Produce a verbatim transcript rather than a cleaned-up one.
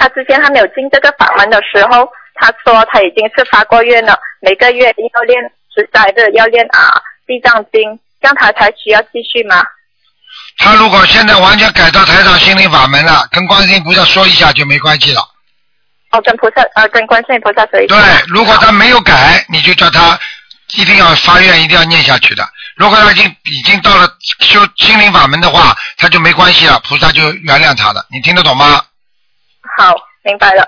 他之前还没有进这个法门的时候，他说他已经是发过愿了，每个月要练十载日，要练啊地藏经，这样他才需要继续吗？ 他如果现在完全改到台长心灵法门了，跟观世音菩萨说一下就没关系了。 哦，跟菩萨呃，跟观世音菩萨说一下。 对，如果他没有改，你就叫他一定要发愿，一定要念下去的。如果他已经已经到了修心灵法门的话，他就没关系了，菩萨就原谅他了。你听得懂吗？ 好，明白了。